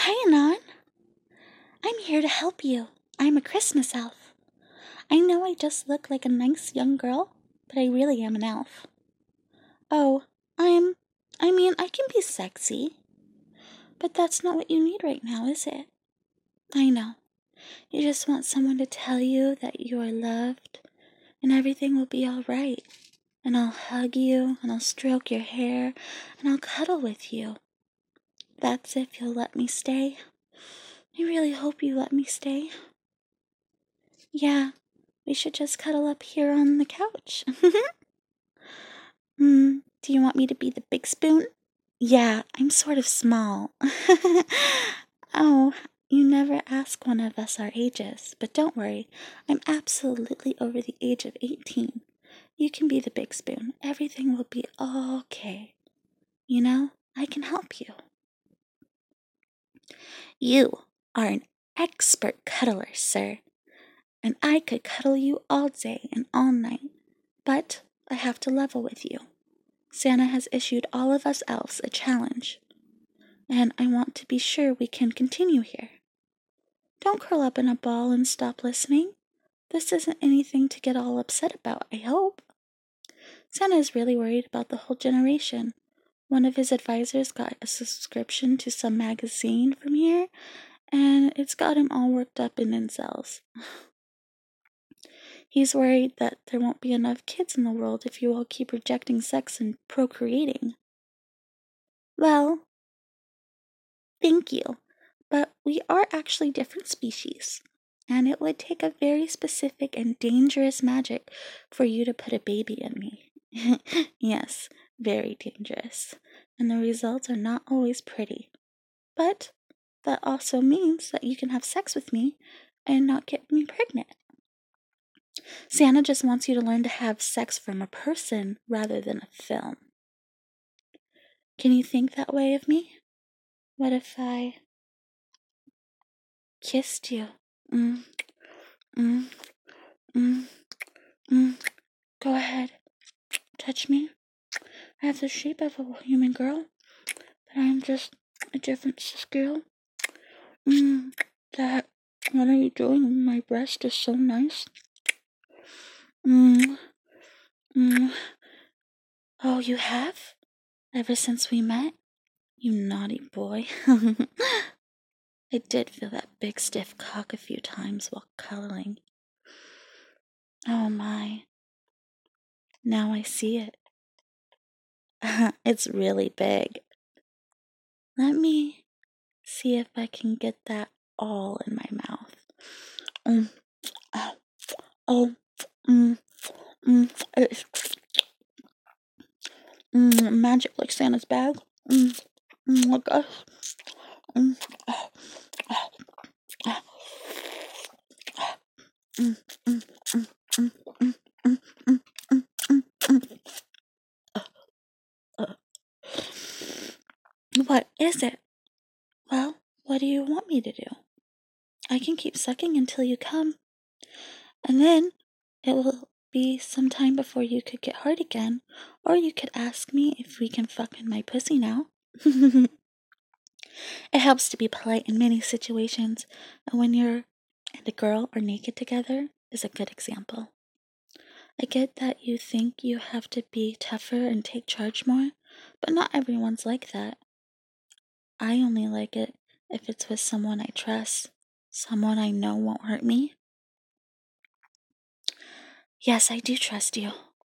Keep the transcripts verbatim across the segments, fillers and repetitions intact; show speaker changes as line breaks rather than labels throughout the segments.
Hi, Anon. I'm here to help you. I'm a Christmas elf. I know I just look like a nice young girl, but I really am an elf. Oh, I'm... I mean, I can be sexy. But that's not what you need right now, is it? I know. You just want someone to tell you that you are loved, and everything will be all right. And I'll hug you, and I'll stroke your hair, and I'll cuddle with you. That's if you'll let me stay. I really hope you let me stay. Yeah, we should just cuddle up here on the couch. Hmm, do you want me to be the big spoon? Yeah, I'm sort of small. Oh, you never ask one of us our ages, but don't worry, I'm absolutely over the age of eighteen. You can be the big spoon. Everything will be okay. You know, I can help you. You are an expert cuddler, sir, and I could cuddle you all day and all night, but I have to level with you. Santa has issued all of us elves a challenge, and I want to be sure we can continue here. Don't curl up in a ball and stop listening. This isn't anything to get all upset about, I hope. Santa is really worried about the whole generation. One of his advisors got a subscription to some magazine from here, and it's got him all worked up in incels. He's worried that there won't be enough kids in the world if you all keep rejecting sex and procreating. Well, thank you, but we are actually different species, and it would take a very specific and dangerous magic for you to put a baby in me. Yes, very dangerous, and the results are not always pretty. But that also means that you can have sex with me and not get me pregnant. Santa just wants you to learn to have sex from a person rather than a film. Can you think that way of me? What if I kissed you? Mm, mm, mm, mm. Go ahead. Touch me. I have the shape of a human girl, but I'm just a different skill. Mm, that, what are you doing? My breast is so nice. Mm, mm. Oh, you have? Ever since we met? You naughty boy. I did feel that big stiff cock a few times while cuddling. Oh my. Now I see it. It's really big. Let me see if I can get that all in my mouth. Mm. Oh, oh, mm, mm, it's mm, magic like Santa's bag. Mm, mm, my gosh. Mm, oh, oh, oh. Mm, mm, mm, mm, mm, mm, mm, mm, mm, mm. Uh, uh. What is it? Well, what do you want me to do? I can keep sucking until you come, and then it will be some time before you could get hard again, or you could ask me if we can fuck in my pussy now. It helps to be polite in many situations, and when you're and a girl are naked together is a good example. I get that you think you have to be tougher and take charge more, but not everyone's like that. I only like it if it's with someone I trust, someone I know won't hurt me. Yes, I do trust you.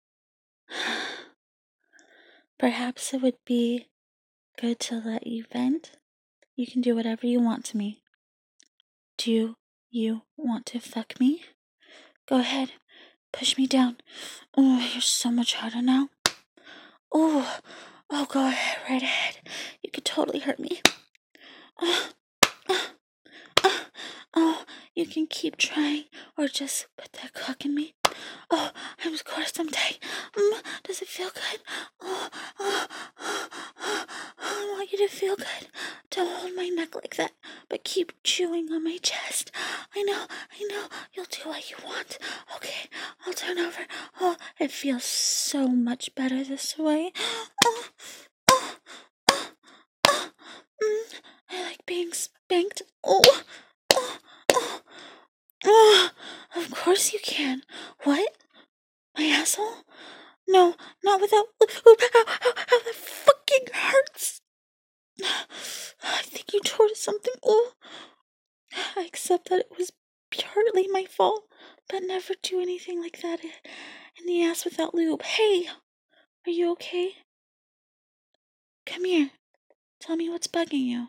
Perhaps it would be good to let you vent. You can do whatever you want to me. Do you want to fuck me? Go ahead, push me down. Oh, you're so much harder now. Oh, oh, go ahead, right ahead. You could totally hurt me. Oh, oh, oh, oh, you can keep trying, or just put that cock in me. Oh, I'm of course I'm tight. Mm, does it feel good? Oh, oh, oh, oh, I want you to feel good. Don't hold my neck like that, but keep chewing on my chest. I know, I know, you'll do what you want. Okay, I'll turn over. Oh, it feels so much better this way. Oh, oh, oh, oh. Mm, I like being spanked? Oh, oh, oh, oh, of course you can. What? My asshole? No, not without. Ow, ow, ow, ow, that fucking hurts. I think you tore something. Oh, I accept that it was partly my fault, but never do anything like that in the ass without lube. Hey, are you okay? Come here. Tell me what's bugging you.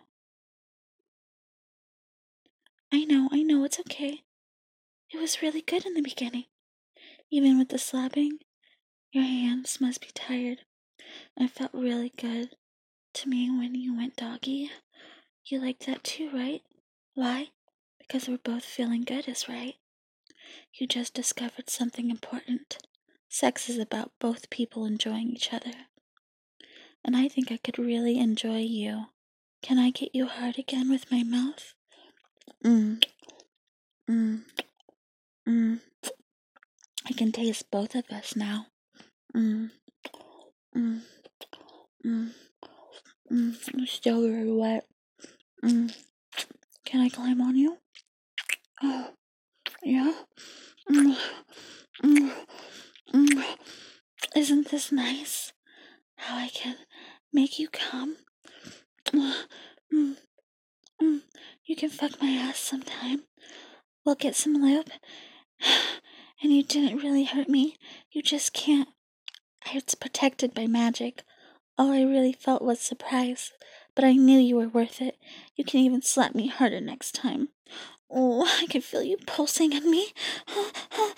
I know, I know, it's okay. It was really good in the beginning. Even with the slapping, your hands must be tired. It felt really good to me when you went doggy. You liked that too, right? Why? Because we're both feeling good, is right. You just discovered something important. Sex is about both people enjoying each other. And I think I could really enjoy you. Can I get you hard again with my mouth? Mmm. Mmm. Mmm. I can taste both of us now. Mmm. Mmm. Mmm. Mmm. I'm still very wet. Mmm. Can I climb on you? Oh. Yeah? Mmm. Mmm. Mmm. Isn't this nice? How I can make you come? Mm, mm, you can fuck my ass sometime. We'll get some lube. And you didn't really hurt me. You just can't. It's protected by magic. All I really felt was surprise. But I knew you were worth it. You can even slap me harder next time. Oh, I can feel you pulsing on me. Yeah,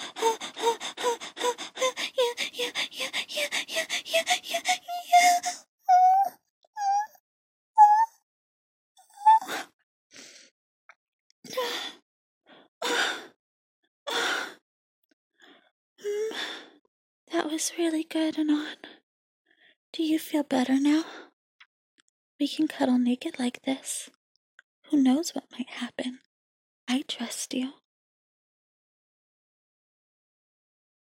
yeah, yeah, yeah, yeah, yeah, yeah, yeah. That was really good, Anon. Do you feel better now? We can cuddle naked like this. Who knows what might happen? I trust you.